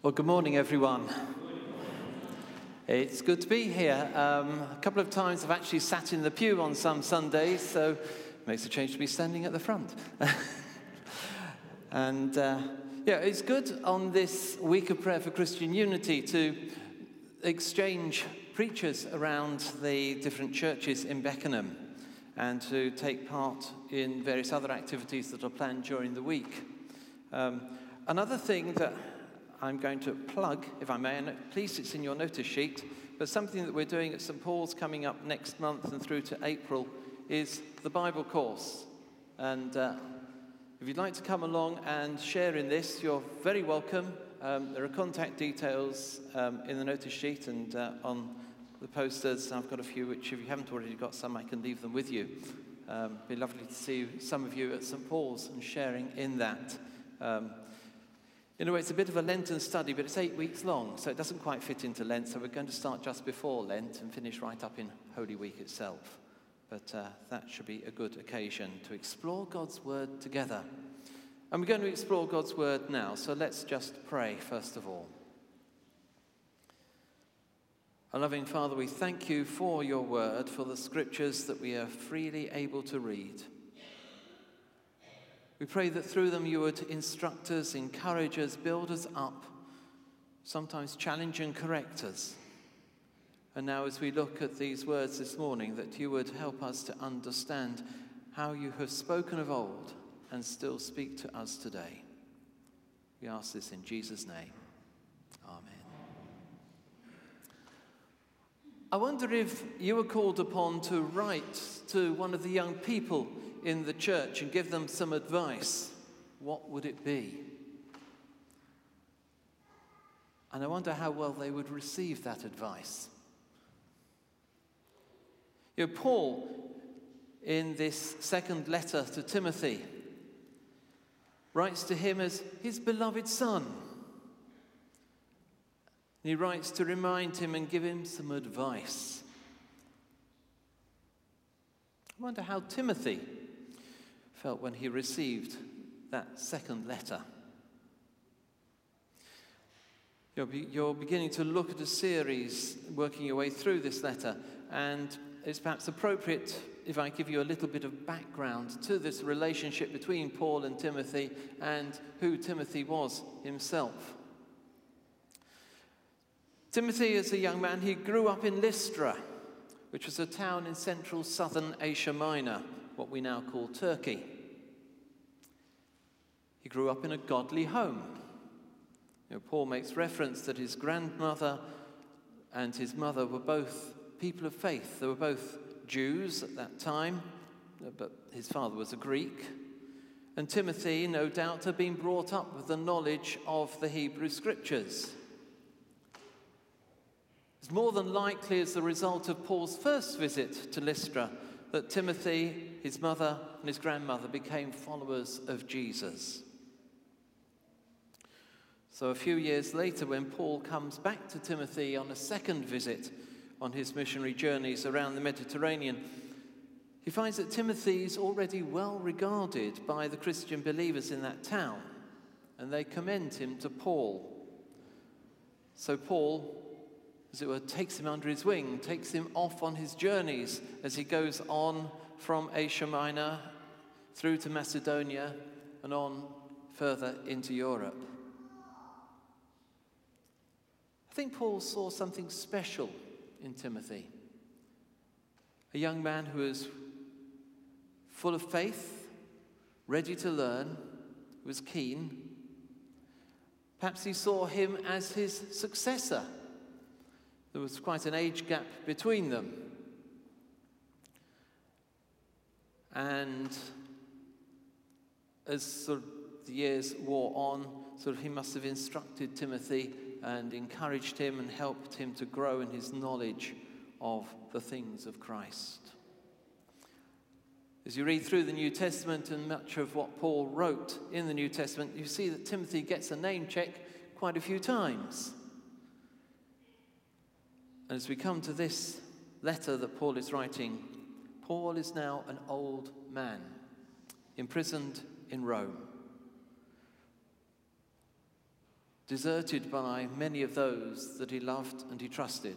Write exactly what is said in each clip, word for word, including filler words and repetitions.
Well, good morning, everyone. It's good to be here. Um, a couple of times I've actually sat in the pew on some Sundays, so it makes a change to be standing at the front. and uh, yeah, it's good on this week of prayer for Christian unity to exchange preachers around the different churches in Beckenham and to take part in various other activities that are planned during the week. Um, another thing that I'm going to plug, if I may, and please, it's in your notice sheet, but something that we're doing at Saint Paul's coming up next month and through to April is the Bible course. And uh, if you'd like to come along and share in this, you're very welcome. Um, there are contact details um, in the notice sheet and uh, on the posters. I've got a few, which if you haven't already got some, I can leave them with you. Um, it'd be lovely to see some of you at Saint Paul's and sharing in that. Um, In a way, it's a bit of a Lenten study, but it's eight weeks long, so it doesn't quite fit into Lent, so we're going to start just before Lent and finish right up in Holy Week itself. But uh, that should be a good occasion to explore God's Word together. And we're going to explore God's Word now, so let's just pray first of all. Our loving Father, we thank you for your Word, for the Scriptures that we are freely able to read. We pray that through them you would instruct us, encourage us, build us up, sometimes challenge and correct us. And now as we look at these words this morning, that you would help us to understand how you have spoken of old and still speak to us today. We ask this in Jesus' name. Amen. I wonder if you were called upon to write to one of the young people in the church and give them some advice, what would it be? And I wonder how well they would receive that advice. You know, Paul, in this second letter to Timothy, writes to him as his beloved son. He writes to remind him and give him some advice. I wonder how Timothy felt when he received that second letter. You're, be, you're beginning to look at a series, working your way through this letter, and it's perhaps appropriate if I give you a little bit of background to this relationship between Paul and Timothy and who Timothy was himself. Timothy, as a young man, he grew up in Lystra, which was a town in central southern Asia Minor, what we now call Turkey. He grew up in a godly home. You know, Paul makes reference that his grandmother and his mother were both people of faith. They were both Jews at that time, but his father was a Greek. And Timothy, no doubt, had been brought up with the knowledge of the Hebrew Scriptures. It's more than likely as the result of Paul's first visit to Lystra that Timothy, his mother, and his grandmother became followers of Jesus. So a few years later, when Paul comes back to Timothy on a second visit on his missionary journeys around the Mediterranean, he finds that Timothy is already well regarded by the Christian believers in that town, and they commend him to Paul. So Paul, as it were, takes him under his wing, takes him off on his journeys as he goes on from Asia Minor through to Macedonia and on further into Europe. I think Paul saw something special in Timothy. A young man who was full of faith, ready to learn, who was keen. Perhaps he saw him as his successor. There was quite an age gap between them. And as sort of the years wore on, sort of he must have instructed Timothy and encouraged him and helped him to grow in his knowledge of the things of Christ. As you read through the New Testament and much of what Paul wrote in the New Testament, you see that Timothy gets a name check quite a few times. And as we come to this letter that Paul is writing, Paul is now an old man, imprisoned in Rome. deserted by many of those that he loved and he trusted.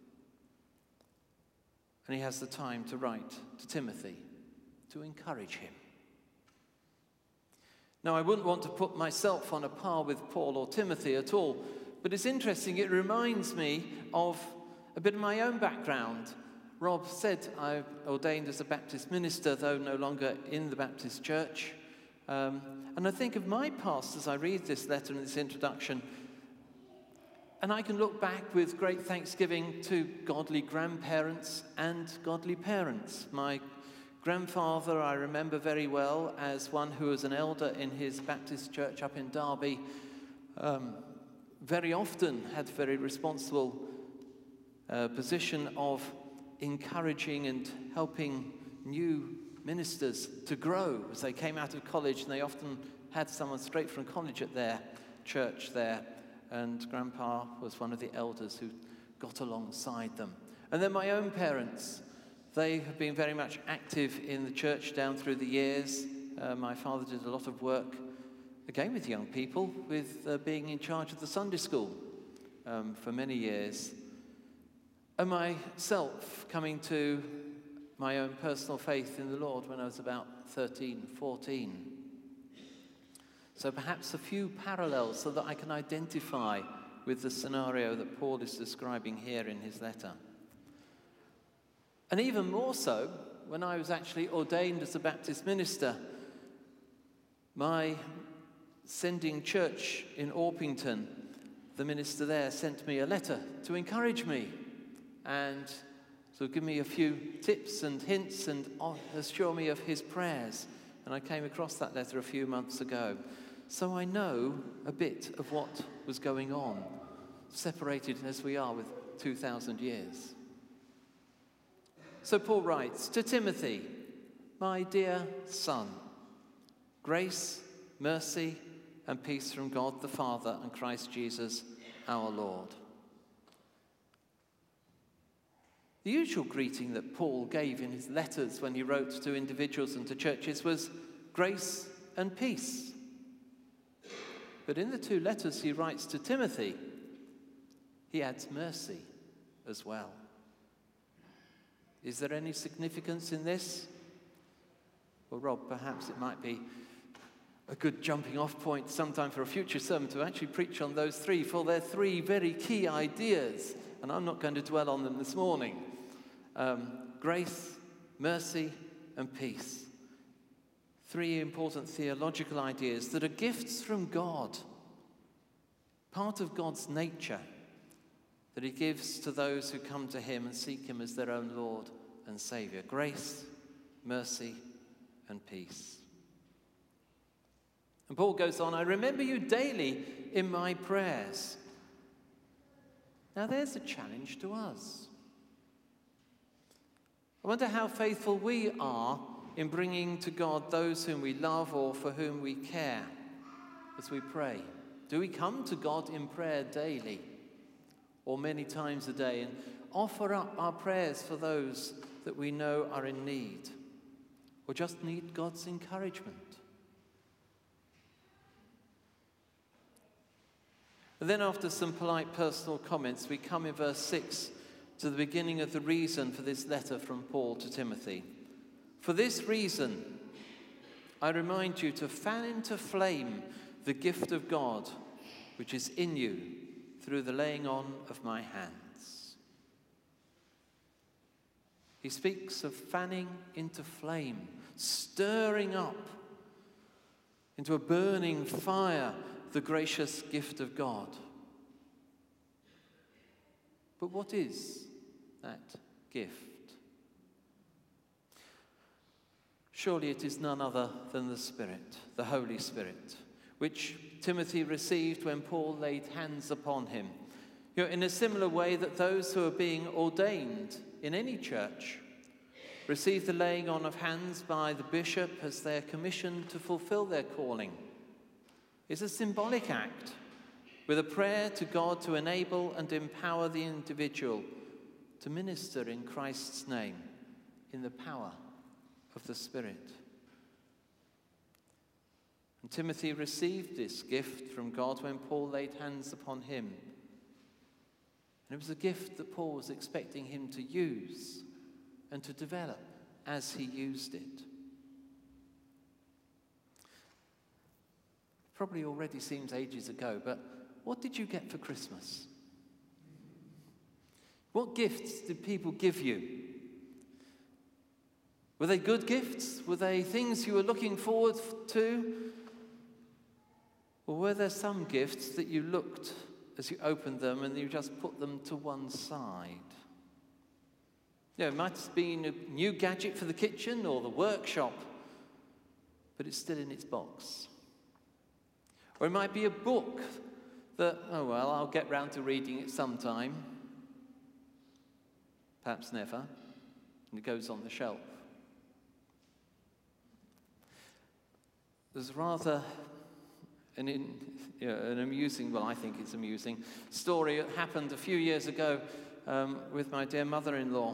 And he has the time to write to Timothy to encourage him. Now, I wouldn't want to put myself on a par with Paul or Timothy at all, but it's interesting. It reminds me of a bit of my own background. Rob said I ordained as a Baptist minister, though no longer in the Baptist church. Um, and I think of my past as I read this letter and this introduction, and I can look back with great thanksgiving to godly grandparents and godly parents. My grandfather I remember very well as one who was an elder in his Baptist church up in Derby. Um, very often had very responsible uh, position of encouraging and helping new ministers to grow as they came out of college, and they often had someone straight from college at their church there, and Grandpa was one of the elders who got alongside them. And then my own parents, they have been very much active in the church down through the years. Uh, my father did a lot of work, again with young people, with uh, being in charge of the Sunday school um, for many years. And myself coming to my own personal faith in the Lord when I was about thirteen, fourteen. So perhaps a few parallels so that I can identify with the scenario that Paul is describing here in his letter. And even more so, when I was actually ordained as a Baptist minister, my sending church in Orpington, the minister there sent me a letter to encourage me and to give me a few tips and hints and assure me of his prayers. And I came across that letter a few months ago. So I know a bit of what was going on, separated as we are with two thousand years. So Paul writes, to Timothy, my dear son, grace, mercy, and peace from God the Father and Christ Jesus our Lord. The usual greeting that Paul gave in his letters when he wrote to individuals and to churches was grace and peace. But in the two letters he writes to Timothy, he adds mercy as well. Is there any significance in this? Well, Rob, perhaps it might be a good jumping off point sometime for a future sermon to actually preach on those three, for they're three very key ideas, and I'm not going to dwell on them this morning. Um, grace, mercy, and peace. Three important theological ideas that are gifts from God, part of God's nature, that he gives to those who come to him and seek him as their own Lord and Saviour. Grace, mercy, and peace. And Paul goes on, I remember you daily in my prayers. Now there's a challenge to us. I wonder how faithful we are in bringing to God those whom we love or for whom we care as we pray. Do we come to God in prayer daily or many times a day and offer up our prayers for those that we know are in need or just need God's encouragement? And then after some polite personal comments, we come in verse six to the beginning of the reason for this letter from Paul to Timothy. For this reason, I remind you to fan into flame the gift of God, which is in you through the laying on of my hands. He speaks of fanning into flame, stirring up into a burning fire the gracious gift of God. But what is that gift? Surely it is none other than the Spirit, the Holy Spirit, which Timothy received when Paul laid hands upon him. You know, in a similar way that those who are being ordained in any church receive the laying on of hands by the bishop as they are commissioned to fulfill their calling. It's a symbolic act with a prayer to God to enable and empower the individual to minister in Christ's name in the power of the Spirit. And Timothy received this gift from God when Paul laid hands upon him. And it was a gift that Paul was expecting him to use and to develop as he used it. Probably already seems ages ago, but what did you get for Christmas? What gifts did people give you? Were they good gifts? Were they things you were looking forward to? Or were there some gifts that you looked as you opened them and you just put them to one side? Yeah, it might have been a new gadget for the kitchen or the workshop, but it's still in its box. Or it might be a book that, oh well, I'll get round to reading it sometime. Perhaps never. And it goes on the shelf. There's rather an, in, you know, an amusing, well, I think it's amusing, story that happened a few years ago um, with my dear mother-in-law.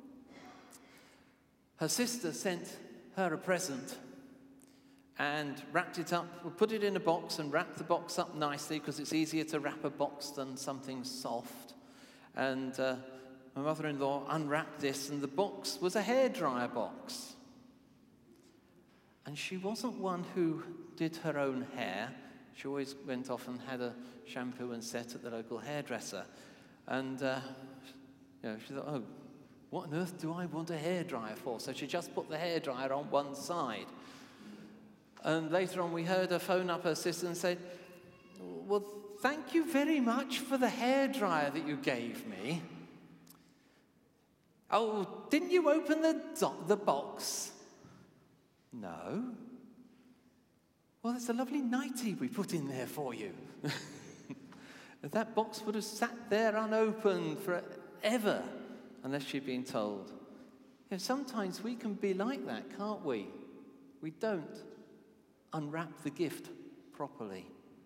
Her sister sent her a present and wrapped it up, put it in a box and wrapped the box up nicely because it's easier to wrap a box than something soft. And uh, my mother-in-law unwrapped this, and the box was a hairdryer box. And she wasn't one who did her own hair. She always went off and had a shampoo and set at the local hairdresser. And uh, you know, she thought, oh, what on earth do I want a hairdryer for? So she just put the hairdryer on one side. And later on, we heard her phone up her sister and said, well, thank you very much for the hairdryer that you gave me. Oh, didn't you open the, do- the box? No. Well, there's a lovely nightie we put in there for you. That box would have sat there unopened forever unless she'd been told. You know, sometimes we can be like that, can't we? We don't unwrap the gift properly.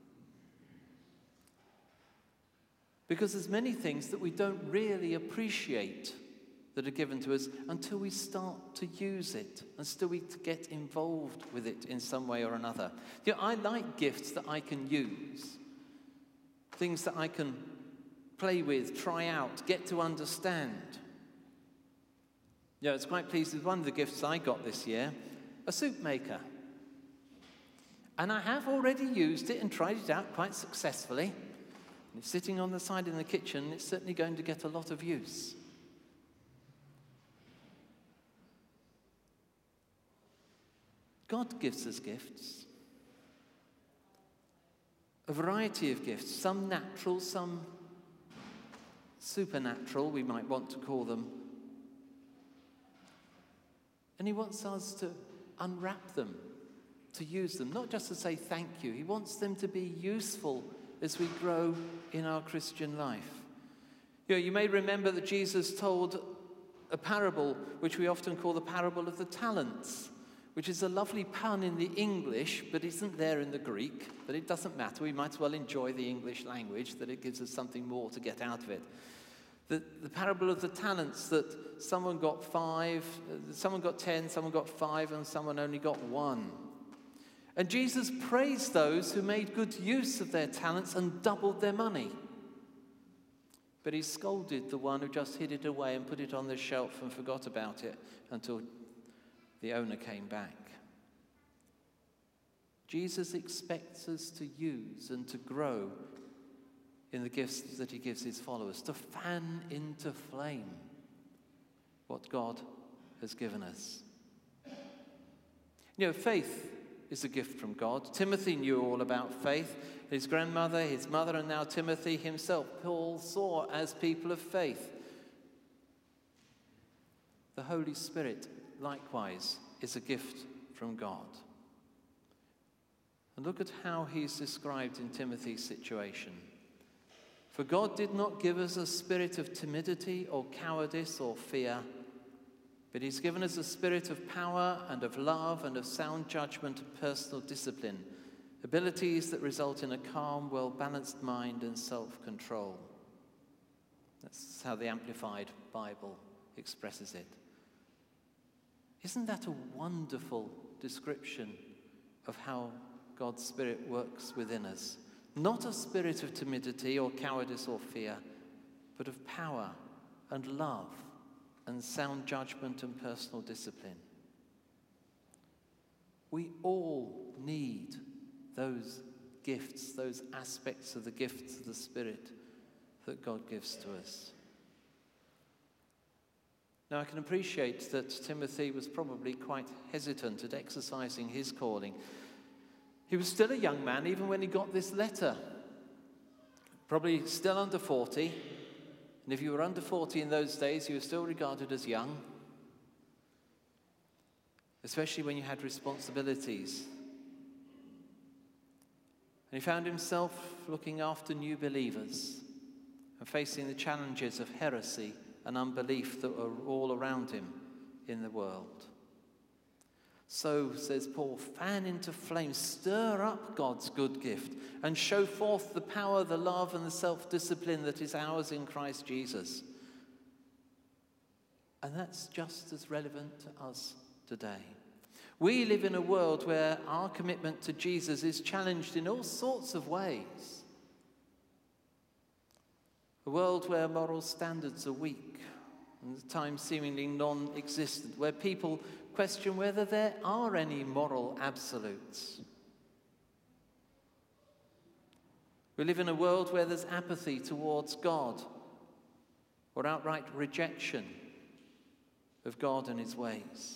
Because there's many things that we don't really appreciate that are given to us until we start to use it, until we get involved with it in some way or another. You know, I like gifts that I can use, things that I can play with, try out, get to understand. You know, I was quite pleased with one of the gifts I got this year, a soup maker. And I have already used it and tried it out quite successfully. It's sitting on the side in the kitchen, and it's certainly going to get a lot of use. God gives us gifts, a variety of gifts, some natural, some supernatural, we might want to call them. And he wants us to unwrap them, to use them, not just to say thank you. He wants them to be useful as we grow in our Christian life. You know, you may remember that Jesus told a parable, which we often call the parable of the talents, which is a lovely pun in the English, but isn't there in the Greek. But it doesn't matter. We might as well enjoy the English language, that it gives us something more to get out of it. The, the parable of the talents, that someone got five, someone got ten, someone got five, and someone only got one. And Jesus praised those who made good use of their talents and doubled their money. But he scolded the one who just hid it away and put it on the shelf and forgot about it until the owner came back. Jesus expects us to use and to grow in the gifts that he gives his followers, to fan into flame what God has given us. You know, faith is a gift from God. Timothy knew all about faith. His grandmother, his mother, and now Timothy himself, Paul saw as people of faith. The Holy Spirit, likewise, is a gift from God. And look at how he's described in Timothy's situation. For God did not give us a spirit of timidity or cowardice or fear, but he's given us a spirit of power and of love and of sound judgment and personal discipline, abilities that result in a calm, well-balanced mind and self-control. That's how the Amplified Bible expresses it. Isn't that a wonderful description of how God's Spirit works within us. Not a spirit of timidity or cowardice or fear, but of power and love and sound judgment and personal discipline. We all need those gifts, those aspects of the gifts of the Spirit that God gives to us. Now, I can appreciate that Timothy was probably quite hesitant at exercising his calling. He was still a young man even when he got this letter. Probably still under forty. And if you were under forty in those days, you were still regarded as young. Especially when you had responsibilities. And he found himself looking after new believers and facing the challenges of heresy and unbelief that were all around him in the world. So, says Paul, fan into flame, stir up God's good gift and show forth the power, the love and the self-discipline that is ours in Christ Jesus. And that's just as relevant to us today. We live in a world where our commitment to Jesus is challenged in all sorts of ways. A world where moral standards are weak and at times seemingly non-existent, where people question whether there are any moral absolutes. We live in a world where there's apathy towards God or outright rejection of God and his ways.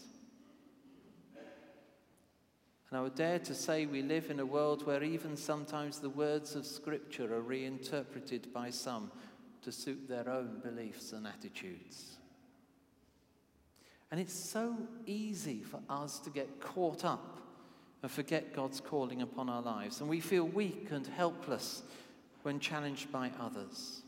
And I would dare to say we live in a world where even sometimes the words of Scripture are reinterpreted by some to suit their own beliefs and attitudes. And it's so easy for us to get caught up and forget God's calling upon our lives. And we feel weak and helpless when challenged by others.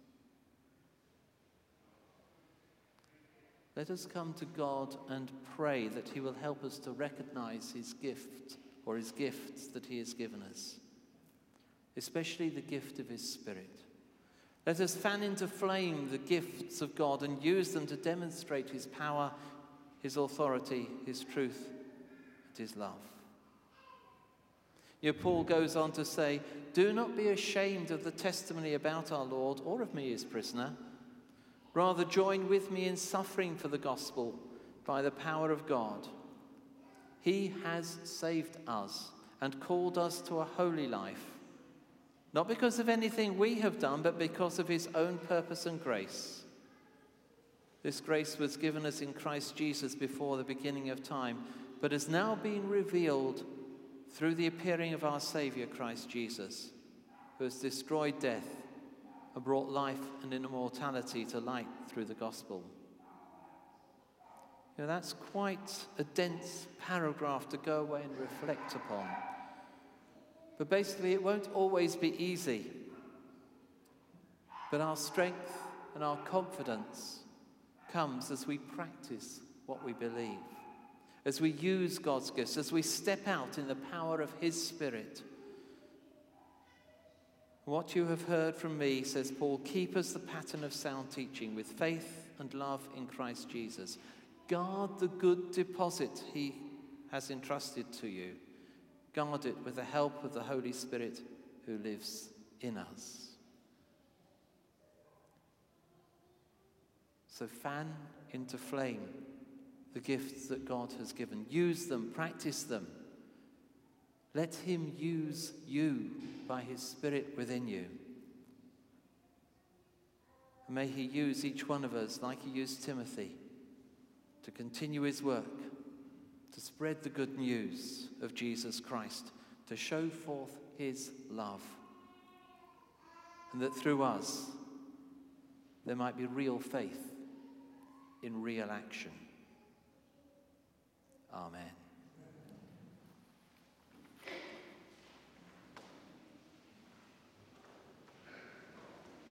Let us come to God and pray that he will help us to recognize his gift or his gifts that he has given us, especially the gift of his Spirit. Let us fan into flame the gifts of God and use them to demonstrate his power, his authority, his truth, and his love. You know, Paul goes on to say, do not be ashamed of the testimony about our Lord or of me, his prisoner. Rather, join with me in suffering for the gospel by the power of God. He has saved us and called us to a holy life, not because of anything we have done, but because of his own purpose and grace. This grace was given us in Christ Jesus before the beginning of time, but has now been revealed through the appearing of our Saviour, Christ Jesus, who has destroyed death and brought life and immortality to light through the gospel. You know, that's quite a dense paragraph to go away and reflect upon. But basically, it won't always be easy. But our strength and our confidence comes as we practice what we believe, as we use God's gifts, as we step out in the power of his Spirit. What you have heard from me, says Paul, keep as the pattern of sound teaching with faith and love in Christ Jesus. Guard the good deposit he has entrusted to you. Guard it with the help of the Holy Spirit who lives in us. So fan into flame the gifts that God has given. Use them, practice them. Let him use you by his Spirit within you. And may he use each one of us, like he used Timothy, to continue his work, to spread the good news of Jesus Christ, to show forth his love. And that through us, there might be real faith in real action. Amen.